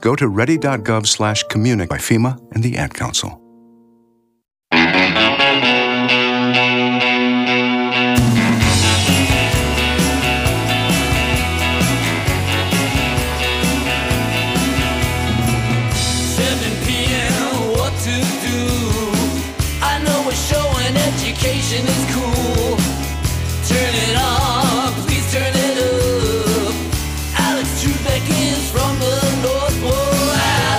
Go to ready.gov/communic by FEMA and the Ad Council. Education is cool. Turn it on, please turn it up. Alex Trebek is from the North Pole.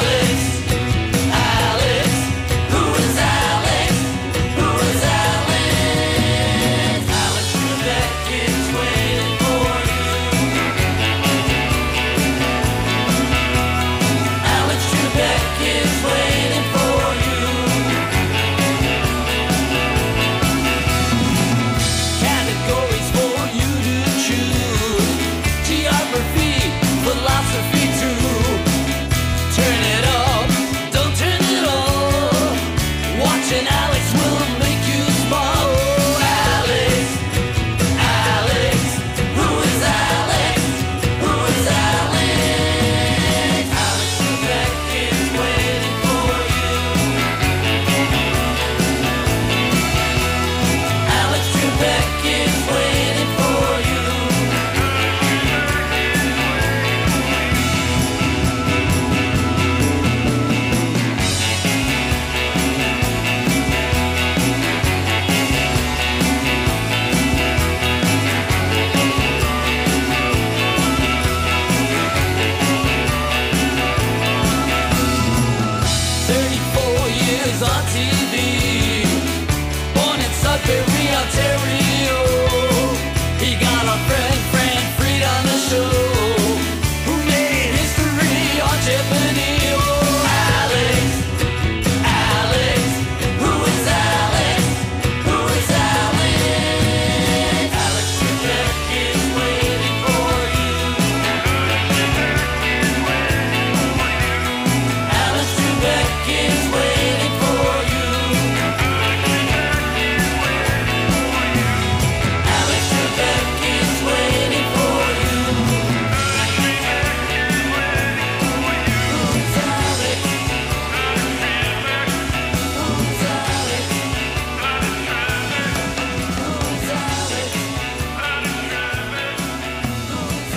Alex, who is Alex? Who is Alex? Alex Trebek is waiting for you. Alex Trebek is waiting for you. Philosophy too. Turn it up, don't turn it off. Watching Alex will make you smile. Oh, Alex, who is Alex? Who is Alex? Alex Trebek is waiting for you. Alex Trebek is waiting for you. On TV, born in Sudbury, Ontario. He got a friend Fried on the show, who made history on Jeopardy. Oh, Alex, who is Alex? Who is Alex? Alex Trebek is waiting for you. Alex Trebek is waiting for you. Alex Trebek is waiting for you. Who's Alex? Who's Alex? Who's Alex? Who's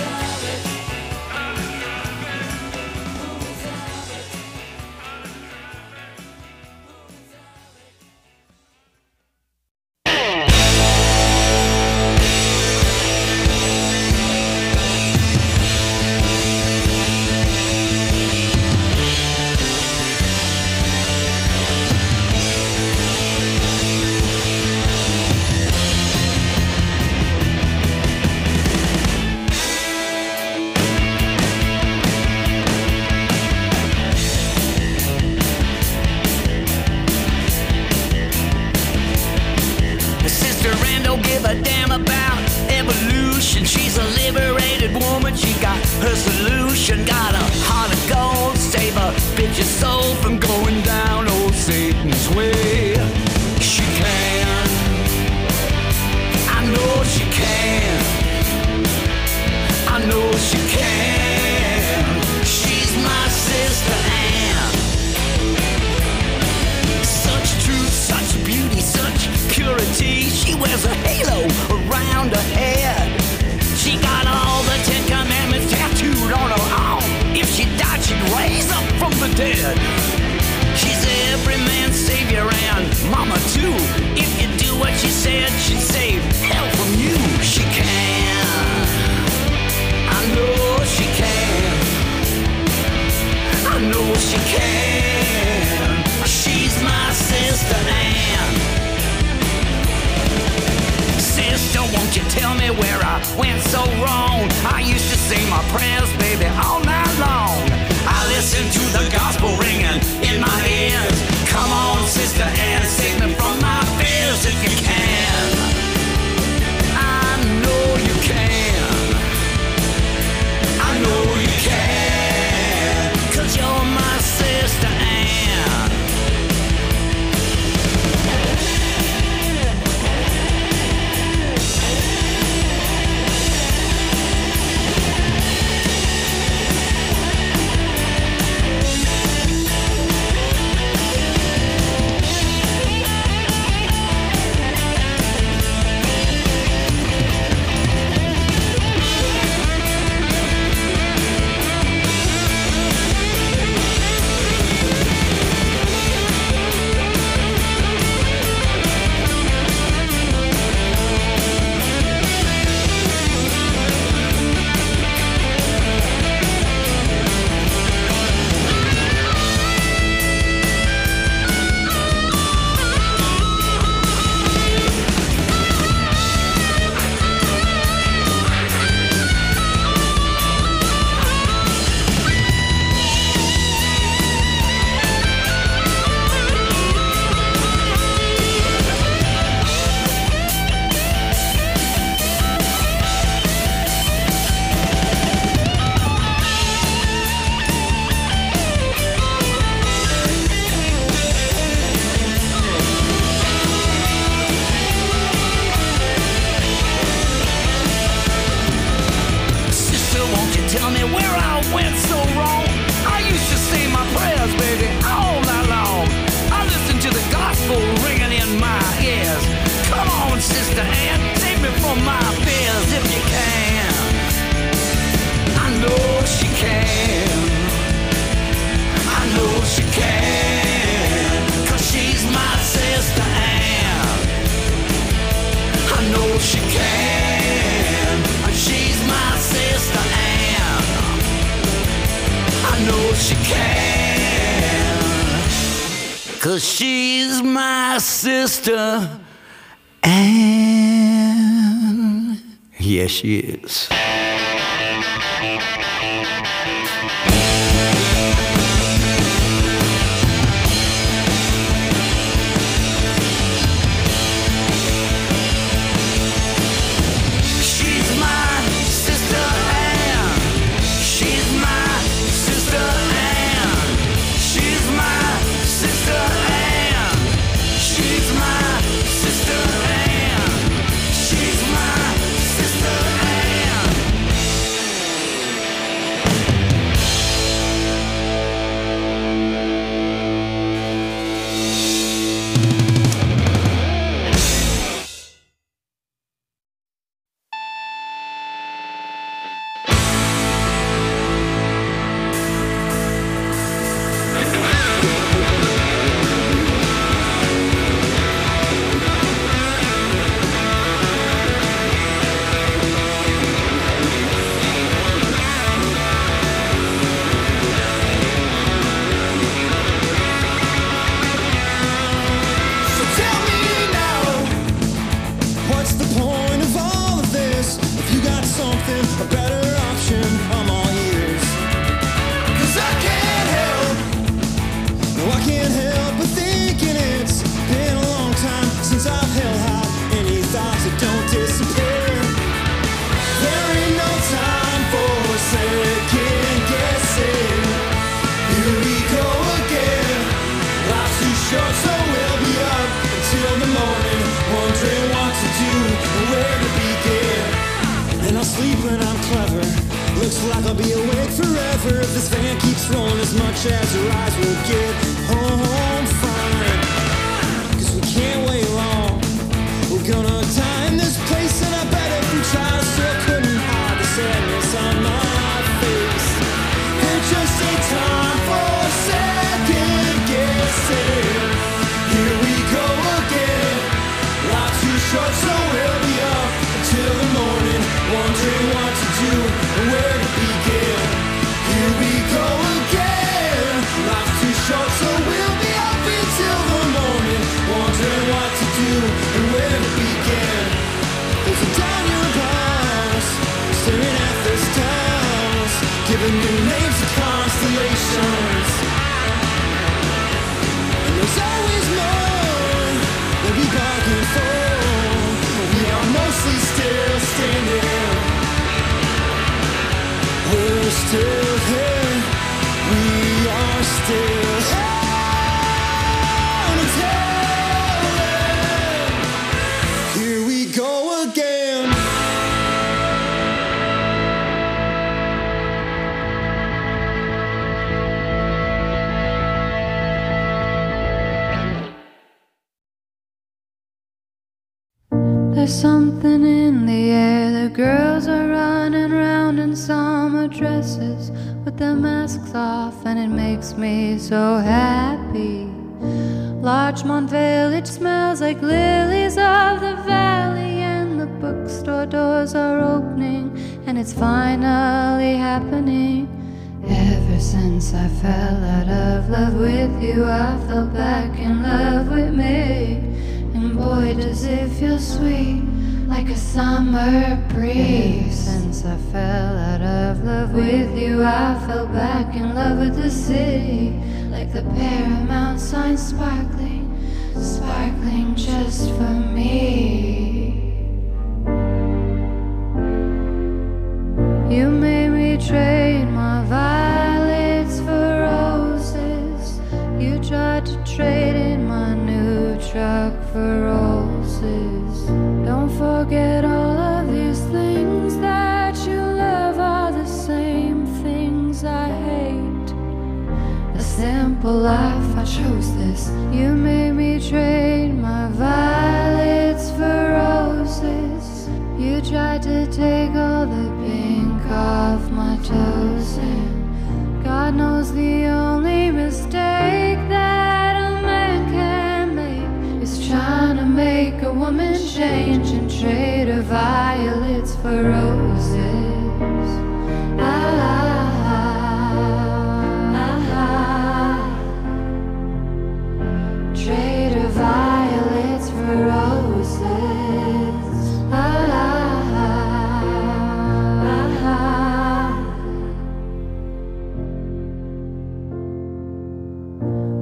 Sister Ann don't give a damn about evolution. She's a liberated woman. She got her solution. Got a heart of gold. Save a bitch's soul from going down old Satan's way. She can. I know she can. I know she can. She's my sister Ann. Such truth, such beauty, such purity. She wears a halo around her head. She got all the 10 Commandments tattooed on her arm. If she died, she'd raise up from the dead. She's every man's savior and mama too. If you do what she said, she'd save hell from you. She can. I know she can. I know she can. She's my sister Ann. Sister, won't you tell me where I went so wrong? I used to say my prayers, baby, all night long. I listened to the gospel ringing in my ears. Come on, Sister Ann, save me from my fears if you can. I know you can. I know you can. 'Cause you're my sister Ann. can. 'Cause she's my sister, and yes, she is. Looks like I'll be awake forever if this van keeps rolling as much as your eyes will get home fine. 'Cause we can't wait long. We're gonna die in this place, and I bet if we tried, I still couldn't hide the sadness on my face. There's just a time for second guessing. Here we go again. Life's too short, so we'll be up until the morning, wondering what to do and where to begin. Here we go again. Life's too short, so we'll be up until the morning, wondering what to do and where to begin. There's a down your boss, staring at the stars, giving new names to constellations. And there's always more that we bargain for. We are mostly still standing. We're still here. We are still here until then. Here we go again. There's something in the air. The girls are running round in summer dresses with their masks off, and it makes me so happy. Larchmont Village smells like lilies of the valley, and the bookstore doors are opening, and it's finally happening. Ever since I fell out of love with you, I fell back in love with me. And boy, does it feel sweet, like a summer breeze. Since I fell out of love with you, I fell back in love with the city, like the Paramount sign sparkling, sparkling just for me. You made me trade my violets for roses. You tried to trade in my new truck for roses. Don't forget all of these things that you love are the same things I hate. A simple life, I chose this. You made me trade my violets for roses. You tried to take all the pink off my toes, and God knows the only mistake that a man can make is trying to make a woman change and trade her violets for roses. Ah, ah, ah, ah.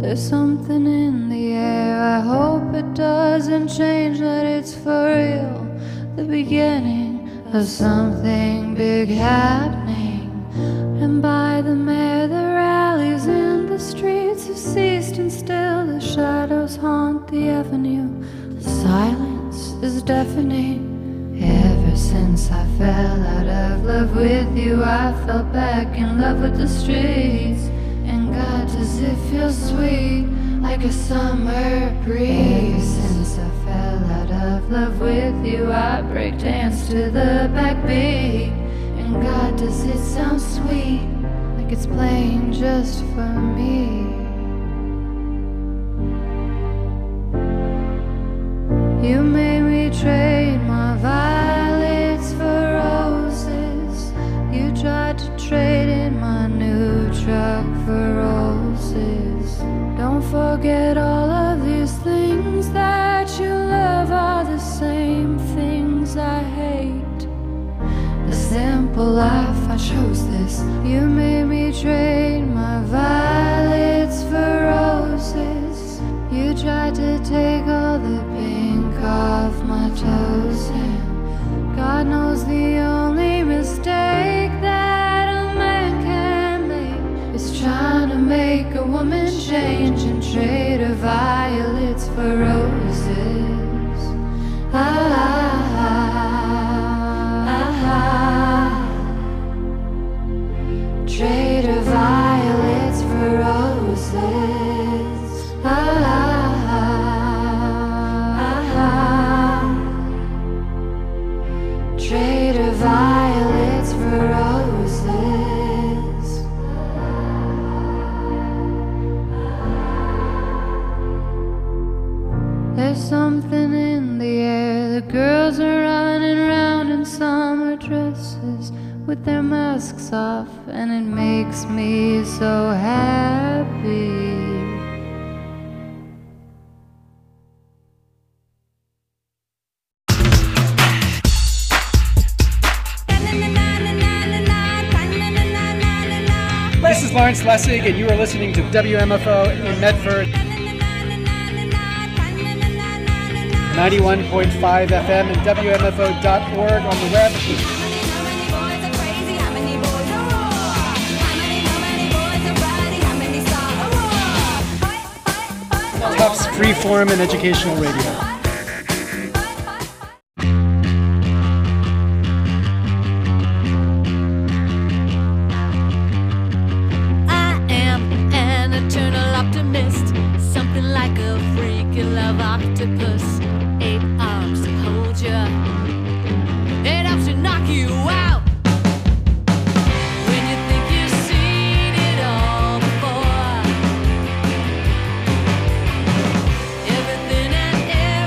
There's something in the air, I hope it doesn't change, that it's for real, the beginning of something big happening. And by the mare, the rallies in the streets have ceased, and still the shadows haunt the avenue. The silence is deafening. Ever since I fell out of love with you, I fell back in love with the streets. And God, does it feel sweet, like a summer breeze. Ever since I fell out of love with you, I break dance to the backbeat. And God, does it sound sweet, like it's playing just for me. You made me trade my violets for roses. You tried to trade in my new truck for roses. Don't forget all of these things that you love are the same things I hate. The simple life, I chose this. You made me trade my violets for roses. You tried to take all the pink off my toes, and God knows the only mistake that a man can make is trying to make a woman change and trade her violets for roses. Trade her violets for roses. Trade her violets for roses. There's something in the air. The girls are running around in summer dresses with their masks off, and it makes me so happy. This is Lawrence Lessig, and you are listening to WMFO in Medford. 91.5 FM and WMFO.org on the web. Tufts Freeform and Educational Radio. Octopus, 8 arms to hold you. It helps to knock you out when you think you've seen it all before. Everything and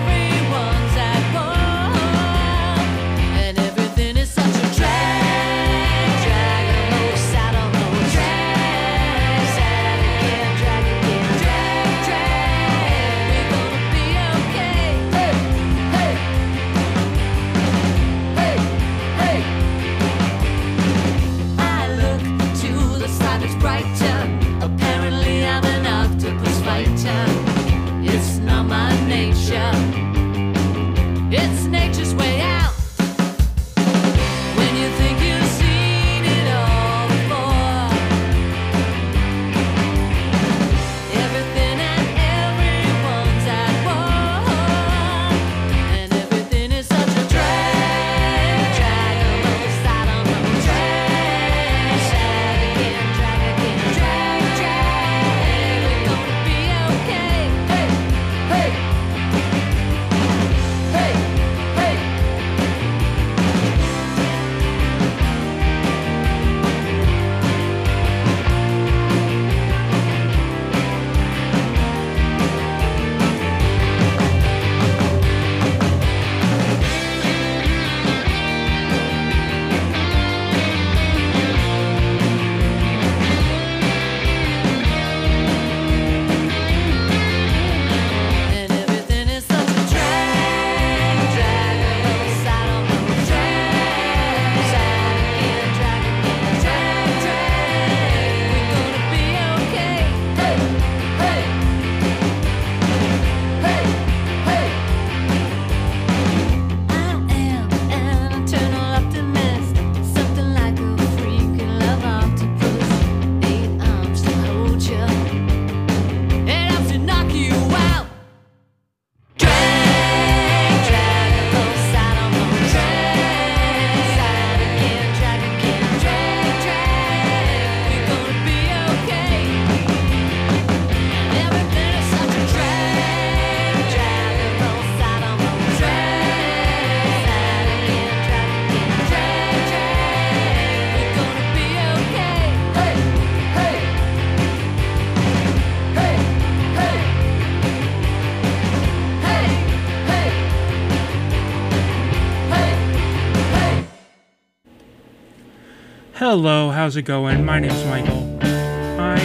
Hello, how's it going? My name's Michael. I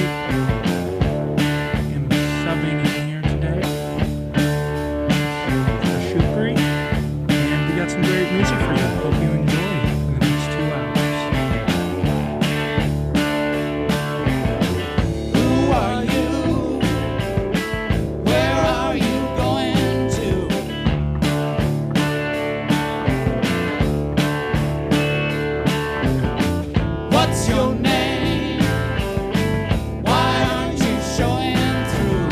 am subbing in here today for Shukri, and we got some great music for you. Hope you enjoy in the next 2 hours. Who are you? Where are you going to? What's your name? Why aren't you showing through?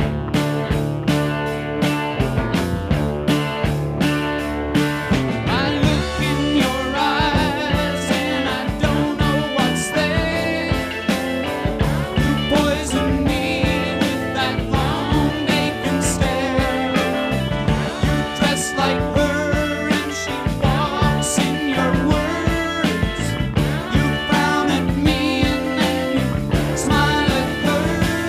I look in your eyes and I don't know what's there. You poison me with that long vacant stare. You dress like her and she walks in your words. You frown at me and then you smile at her.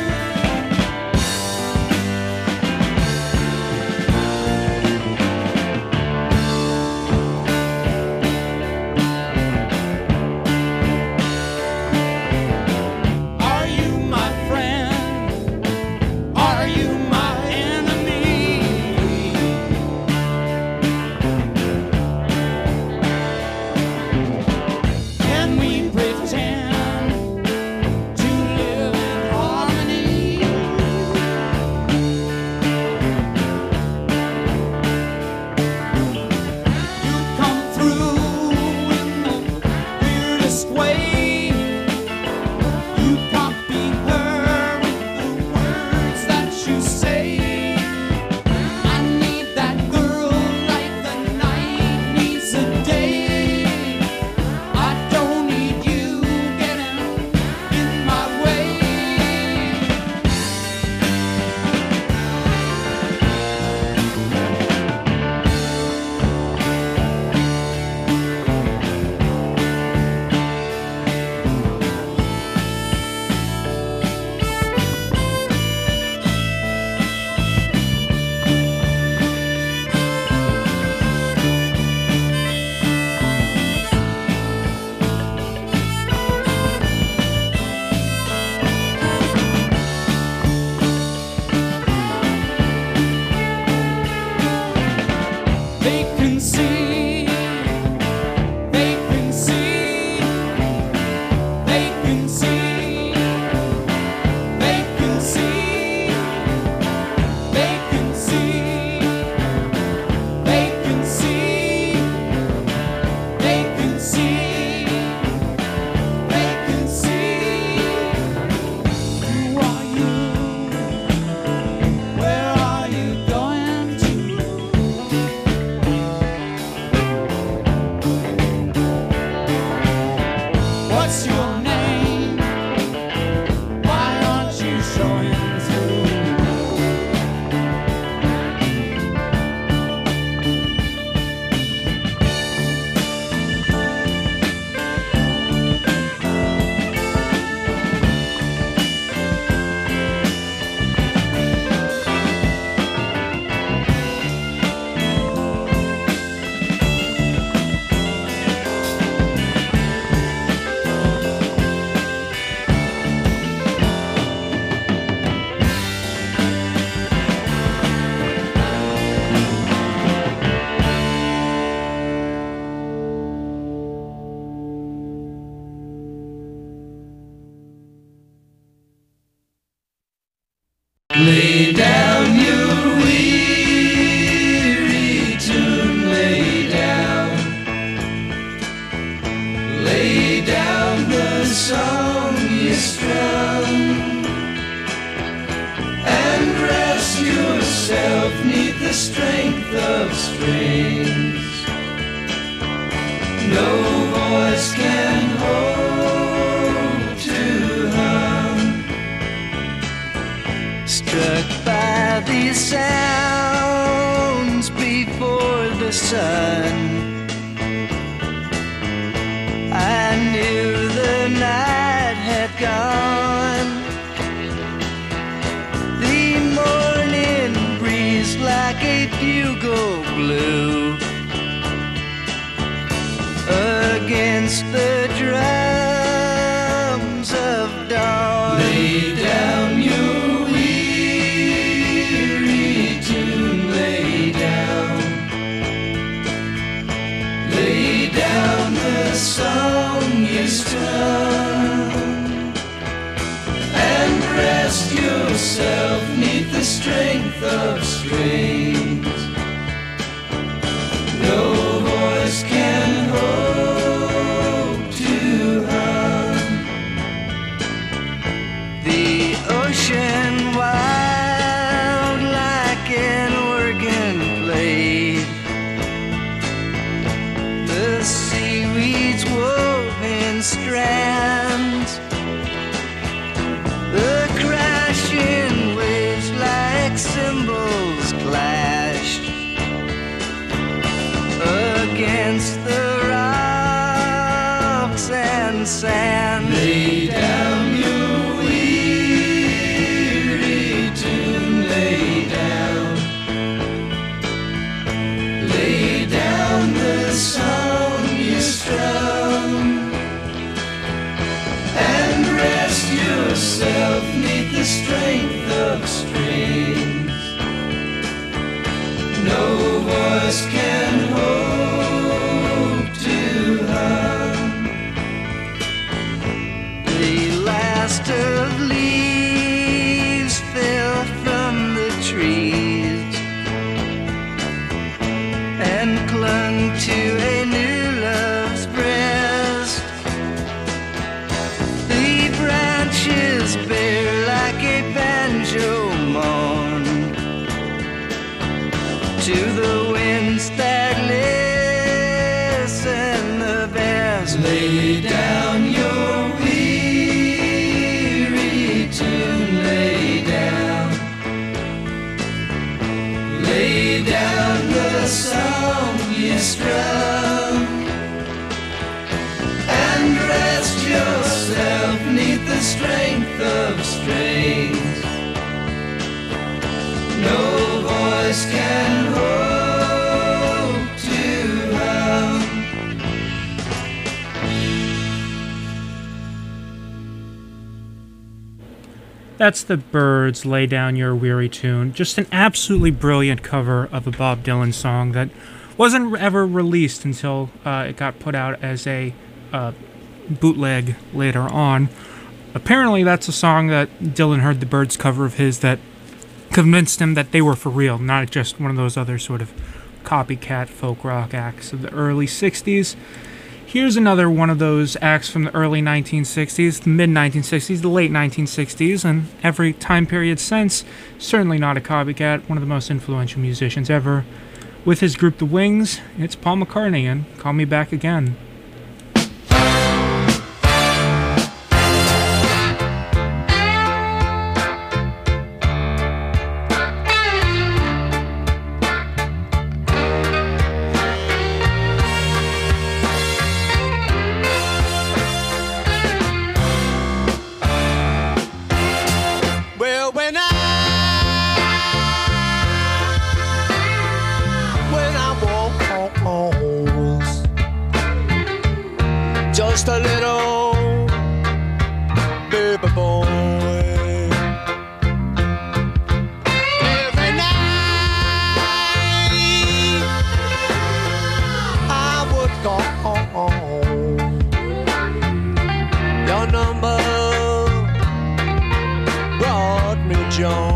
Are you my friend? Are you my enemy? Can we pretend to live in harmony? You come through in the weirdest way. You copy her with the words that you say. I need that girl like the night needs the day. I don't need you getting in my way. Vacancy, vacancy, vacancy, vacancy, vacancy, vacancy, vacancy, vacancy. Who are you? Where are you going to? What's your name? Why aren't you showing through? Lay down your weary tune, lay down. Lay down the song you strung, and rest yourself 'neath the strength of strings. No voice can hope to hum. Struck by these sounds before the sun, I knew the night had gone. The morning breeze like a bugle blew against the dry yourself 'neath the strength of strings. No voice can hope to hum. The ocean wild like an organ played. The seaweeds wove in strands. The crashing waves like cymbals clashed against the rocks and sand. Lay down your weary tune, lay down. Lay down the song you strum, and rest yourself 'neath the strength of strings. No voice can hope to hum. The last of leaves fell from the trees and clung to a new love's breast. The branches bare like a banjo moan to the winds that listen the best. Lay down your weary tune, lay down. Lay down the song you strum, and rest yourself 'neath the strength of strings. No voice can hope to hum. That's the Byrds, Lay Down Your Weary Tune. Just an absolutely brilliant cover of a Bob Dylan song that wasn't ever released until it got put out as a bootleg later on. Apparently that's a song that Dylan heard the Byrds cover of his that convinced him that they were for real, not just one of those other sort of copycat folk rock acts of the early 60s. Here's another one of those acts from the early 1960s, the mid-1960s, the late 1960s, and every time period since. Certainly not a copycat, one of the most influential musicians ever. With his group The Wings, it's Paul McCartney and Call Me Back Again. Just a little baby boy. Every night I would call. Your number brought me joy.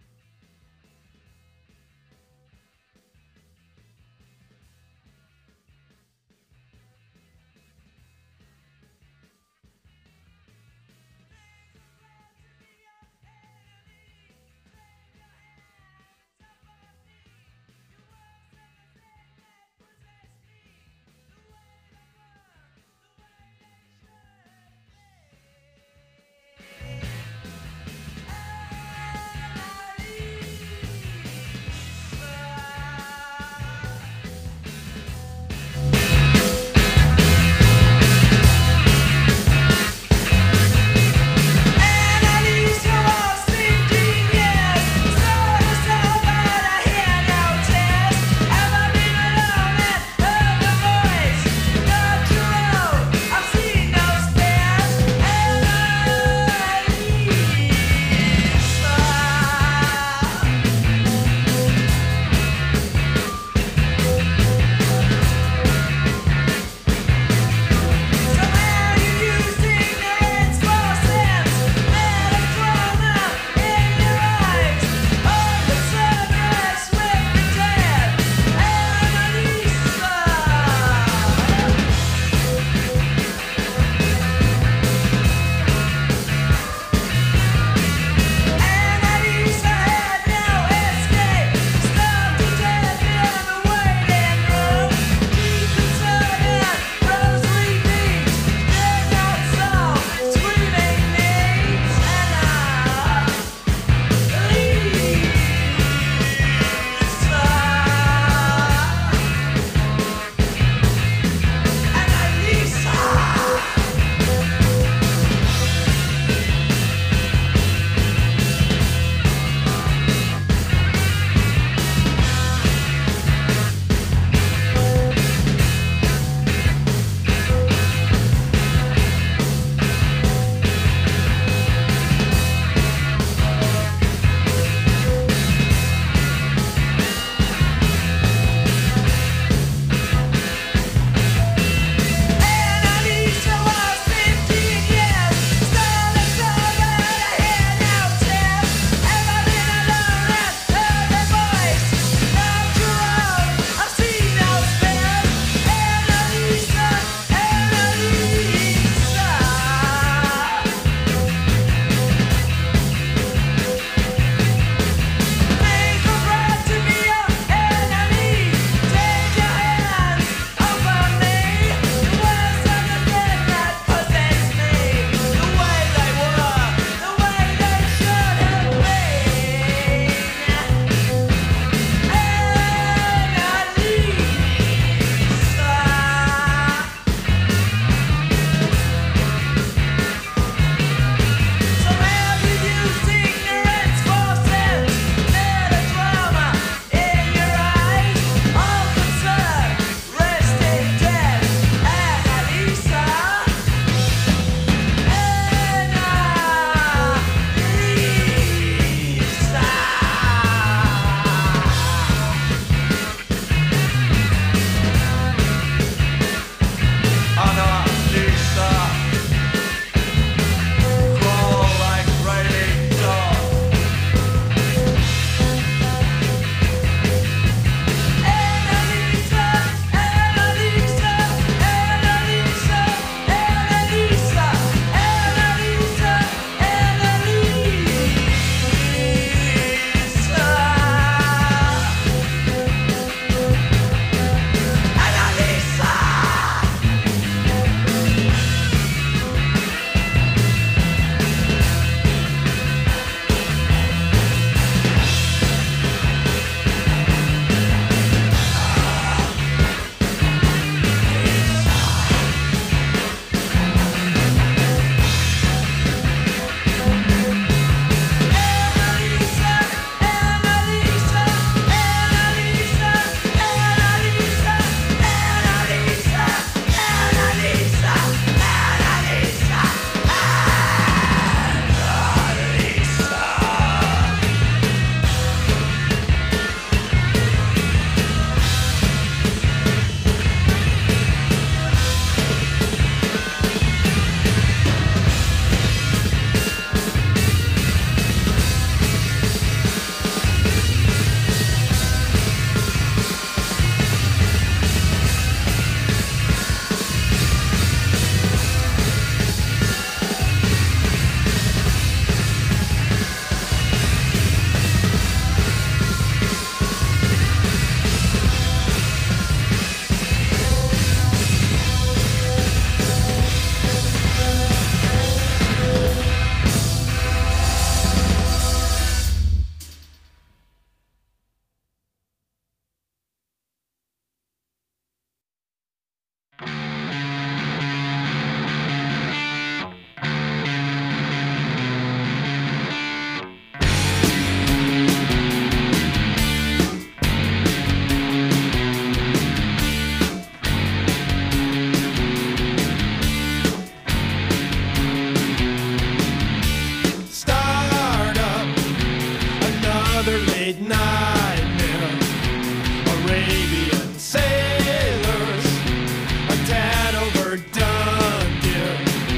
Another late nightmare. Arabian sailors, a tad overdone, dear.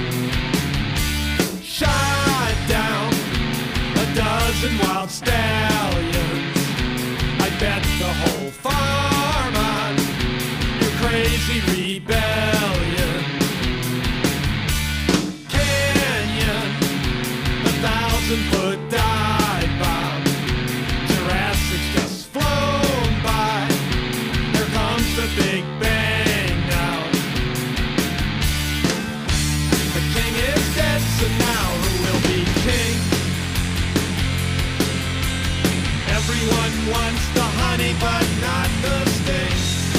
Shot down a dozen wild stallions. I bet the whole farm on your crazy rebellion. Canyon, 1,000-foot dive bomb. Jurassic's just flown by. Here comes the Big Bang now. The king is dead, so now who will be king? Everyone wants the honey, but not the sting.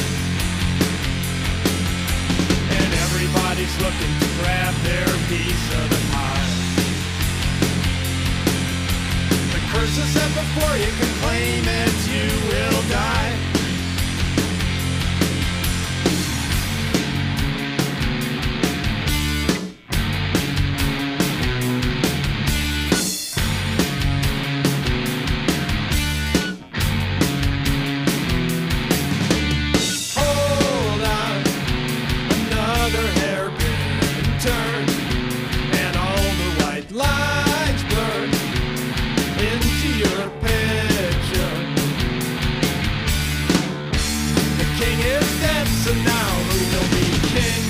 And everybody's looking to grab their piece of the pie. The curse is set before you can claim it, you will die. Hold on, another hairpin turn, and all the white lines blur into your picture. The king is dead, so now who will be king?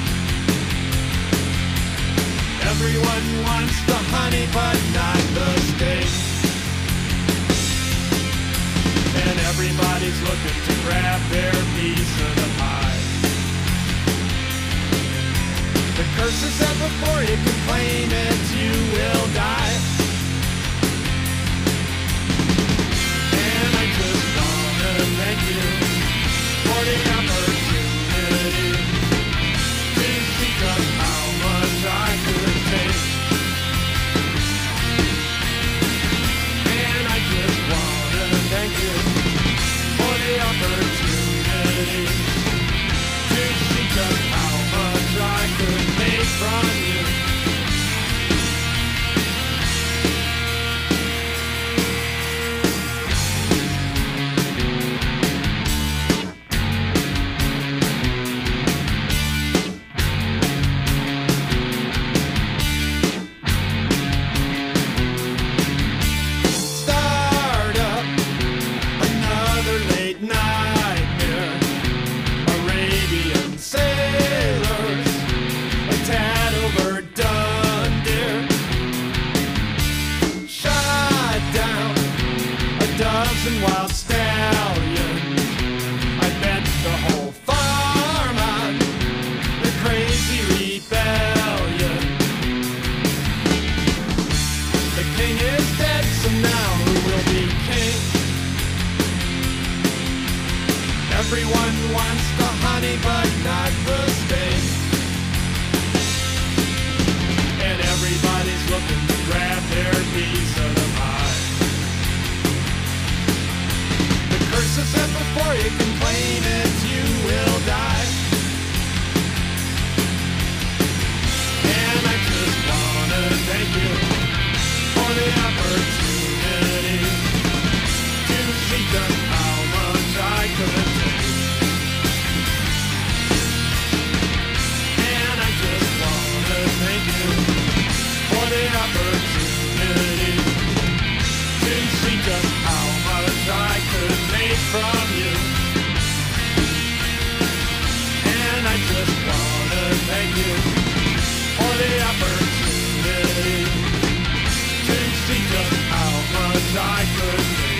Everyone wants the honey, but not the sting. And everybody's looking to grab their piece of the pie. The curse is set before you can claim it, you will die. And I just wanna thank you for the opportunity to see just how much I could take. And I just wanna thank you for the opportunity to see just how much I could make from you. Start up another late nightmare. Arabian sailors, a tad overdone, dear. Shot down a dozen wild stallions. I bet the whole farm on the crazy rebellion. The king is dead, so now who will be king? Everyone wants the honey, but not the sting. And everybody's looking to grab their piece of the pie. The curse is set before you can claim it, you will die. And I just wanna thank you for the opportunity to see just how much I could take. And I just wanna thank you for the opportunity to see just how much I could make from you. And I just wanna thank you for the opportunity to see just how much I could make.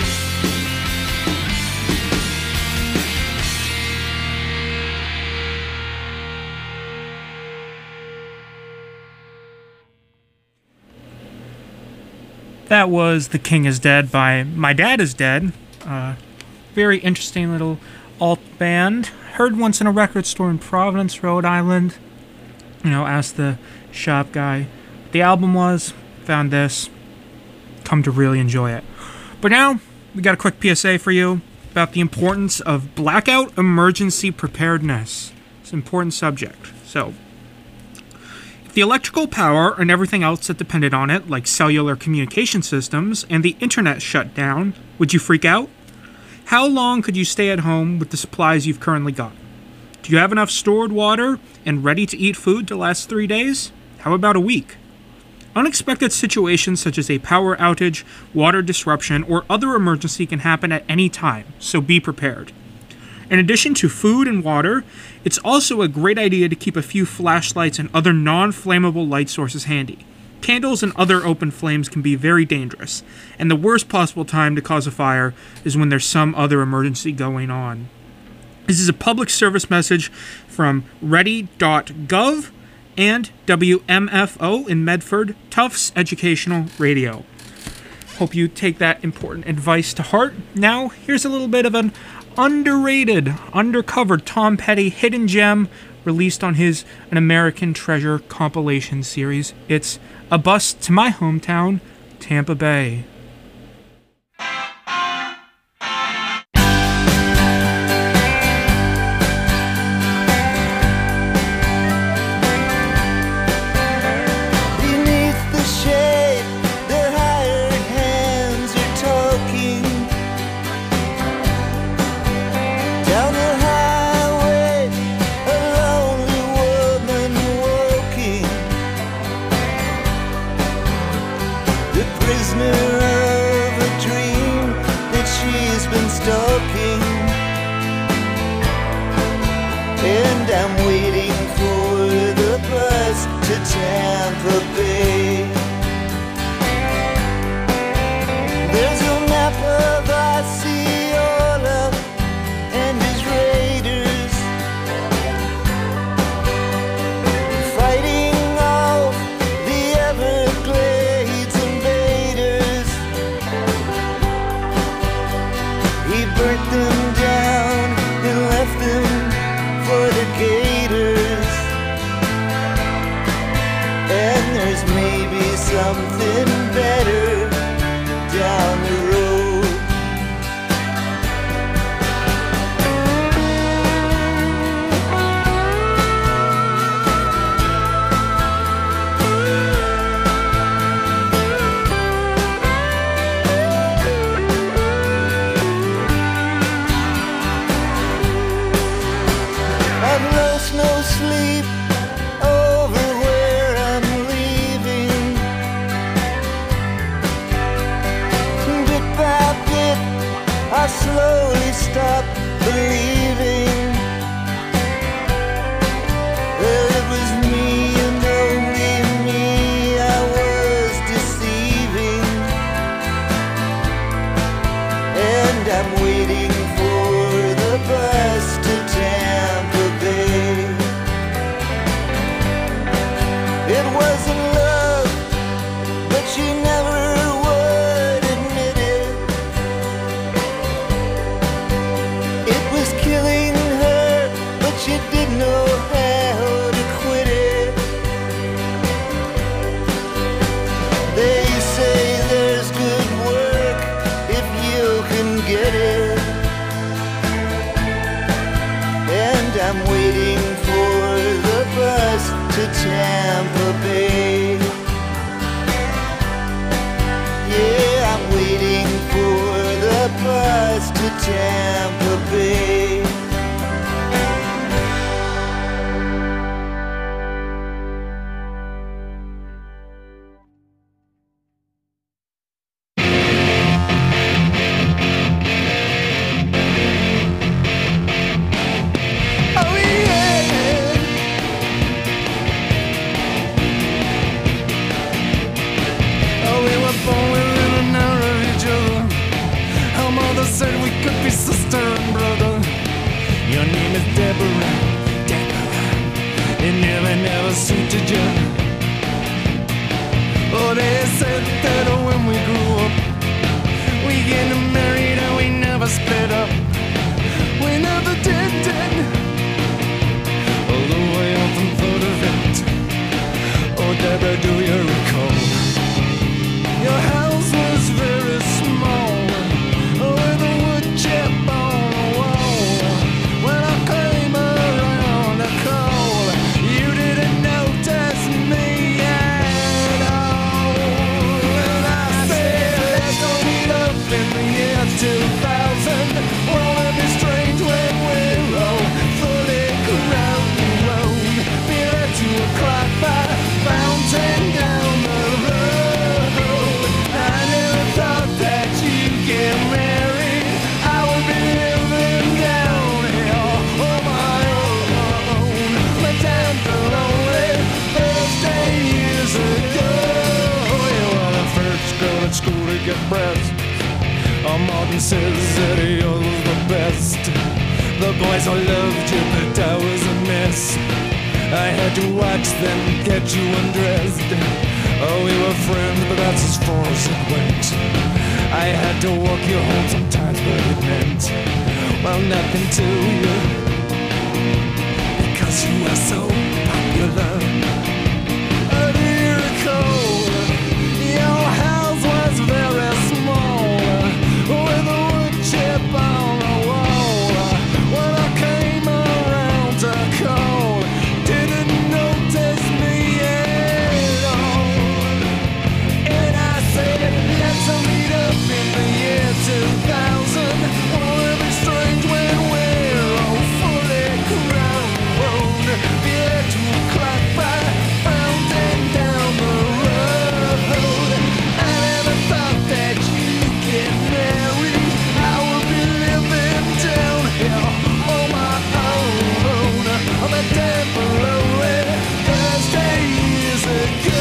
That was The King is Dead by My Dad is Dead. Very interesting little alt band. Heard once in a record store in Providence, Rhode Island. You know, asked the shop guy what the album was. Found this. Come to really enjoy it. But now, we got a quick PSA for you about the importance of blackout emergency preparedness. It's an important subject. So, if the electrical power and everything else that depended on it, like cellular communication systems, and the internet shut down, would you freak out? How long could you stay at home with the supplies you've currently got? Do you have enough stored water and ready-to-eat food to last 3 days? How about a week? Unexpected situations such as a power outage, water disruption, or other emergency can happen at any time, so be prepared. In addition to food and water, it's also a great idea to keep a few flashlights and other non-flammable light sources handy. Candles and other open flames can be very dangerous, and the worst possible time to cause a fire is when there's some other emergency going on. This is a public service message from ready.gov and WMFO in Medford, Tufts Educational Radio. Hope you take that important advice to heart. Now, here's a little bit of an underrated, undercovered Tom Petty hidden gem released on his An American Treasure compilation series. It's A Bus to My Hometown, Tampa Bay. Tampa Bay. There's a map of Osceola and his raiders fighting off the Everglades invaders. He burnt them down and left them for the gators. And there's maybe something better down the road. I've lost no sleep over where I'm leaving. Bit by bit, I slowly stop believing. Well, it was me and only me I was deceiving. And I'm waiting for the bus to Tampa Bay. It wasn't love, but she never would admit it. It was killing her, but she didn't know how to quit it. They say there's good work if you can get it. And I'm waiting for the bus to Tampa Bay. Yeah, I'm waiting for the bus to Tampa Bay. Oh yeah. Oh, we were born within an hour of each other. Our mother said we could be sister and get breast. Martin says that you're the best. The boys all loved you, but I was a mess. I had to watch them get you undressed. Oh, we were friends, but that's as far as it went. I had to walk you home sometimes, but it meant, well, nothing to you, because you were so popular. Do you recall your house was very small, with a wood chip on the wall? When I came around to call, didn't notice me at all. And I said, let's meet up in the year 2000. Won't it be strange when we're all fully grown? Be there to clock by, fountain down the road. I never thought that you'd get married. I would be living down here on my own, on the damn lonely Thursday years ago.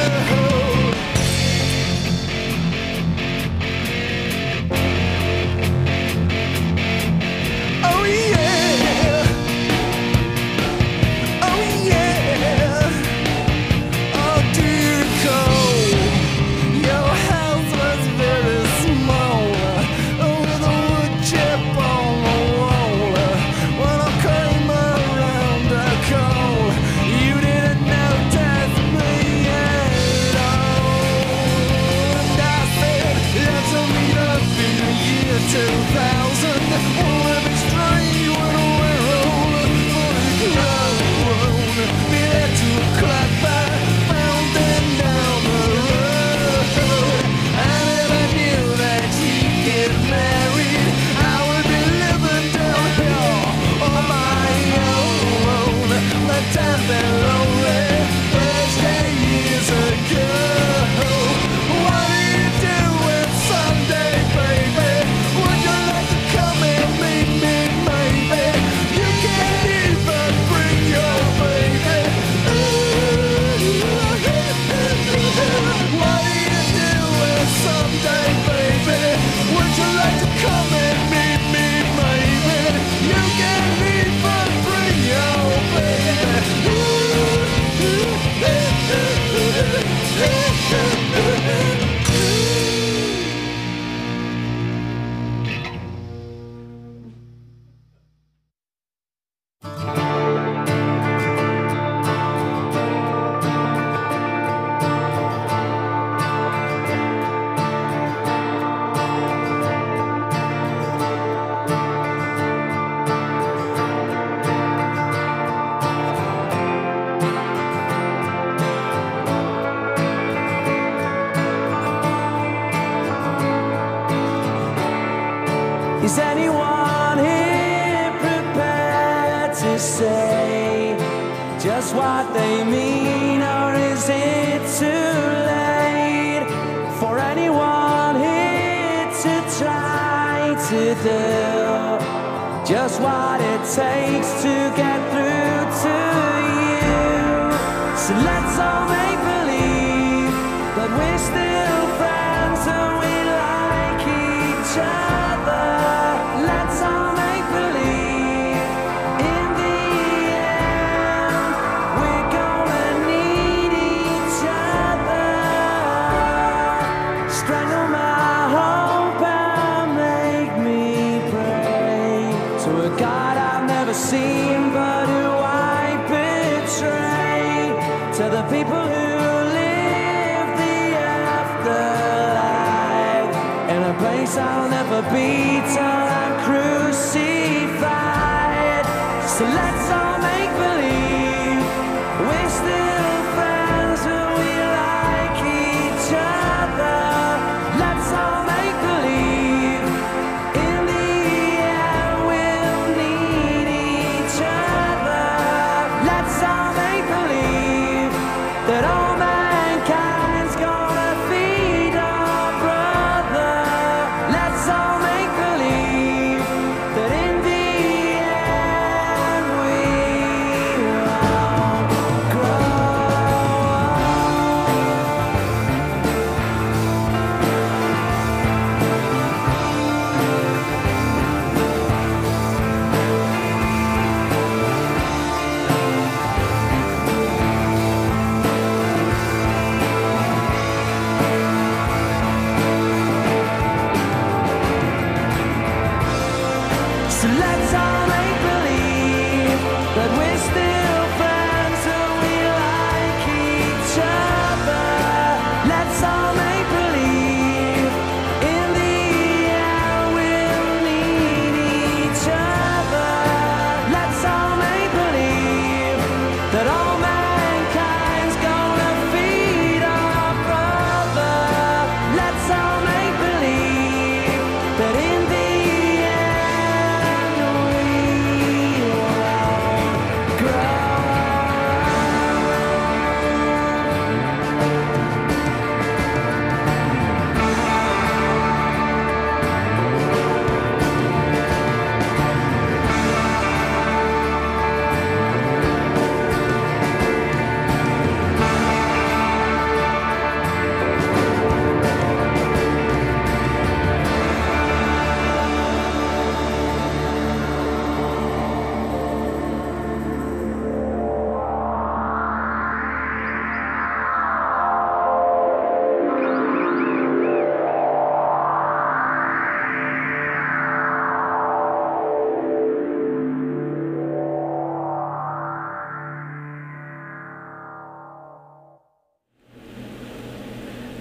Oh yeah, oh yeah. Oh, do you recall your house was very small, with a wood chip on the wall? When I came around to call, you didn't notice me at all. And I said, let's meet up in the year 2000. Won't it be strange when we're all fully grown? Be there to clock by, fountain down the road. I never knew that you'd get married. I would be living down here on my own. The time been lonely, Thursday years ago. What do you do when someday, baby? Would you like to come and meet me, maybe? You can't even bring your baby. What do you do when someday, baby? Would you like to come and meet me, maybe? You can't even bring your baby. Is anyone here prepared to say just what they mean, or is it too late for anyone here to try to do just what it takes to get through to you? So let's all make believe that we're still friends and we like each other. Let's all make believe in the end we're gonna need each other. Strangle my hope and make me pray to a God I've never seen, but who I betray. To the people who live the afterlife in a place I'll never be till I'm crucified. So let's all make believe we're still friends and we like each other. Let's all make believe in the end we'll need each other. Let's all make believe that all mankind's gonna feed our brother. Let's all make believe that in the end we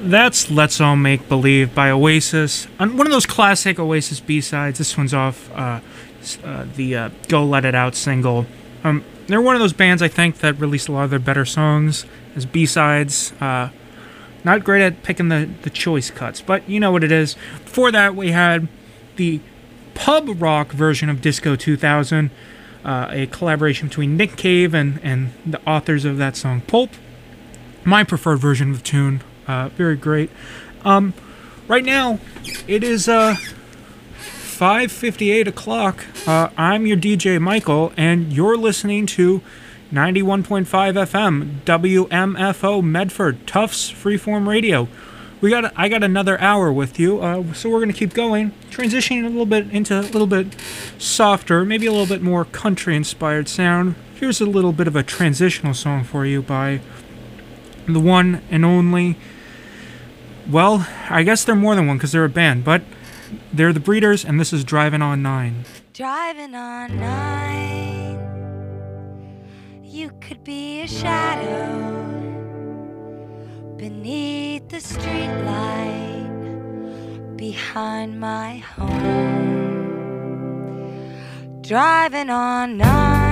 That's Let's All Make Believe by Oasis. On one of those classic Oasis B-sides. This one's off the Go Let It Out single. They're one of those bands, I think, that released a lot of their better songs as B-sides. Not great at picking the choice cuts, but you know what it is. Before that, we had the pub rock version of Disco 2000, a collaboration between Nick Cave and the authors of that song, Pulp. My preferred version of the tune. Very great. Right now, it is 5:58 o'clock. I'm your DJ Michael, and you're listening to 91.5 FM, WMFO Medford, Tufts Freeform Radio. I got another hour with you, so we're gonna keep going, transitioning a little bit into a little bit softer, maybe a little bit more country-inspired sound. Here's a little bit of a transitional song for you by the one and only. Well, I guess they're more than one because they're a band, but they're the Breeders, and this is Driving on 9. Driving on 9, you could be a shadow beneath the streetlight behind my home. Driving on 9.